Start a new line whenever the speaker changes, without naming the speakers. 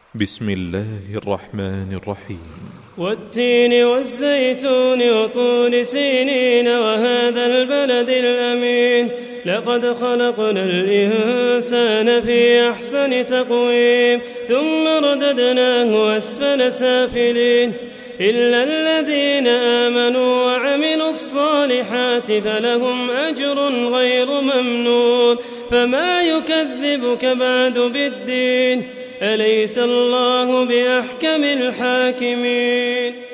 بسم الله الرحمن الرحيم.
والتين والزيتون وطور سينين وهذا البلد الأمين لقد خلقنا الإنسان في أحسن تقويم ثم رددناه أسفل سافلين إلا الذين آمنوا وعملوا الصالحات فلهم أجر غير ممنون فما يكذبك بعد بالدين أليس الله بأحكم الحاكمين.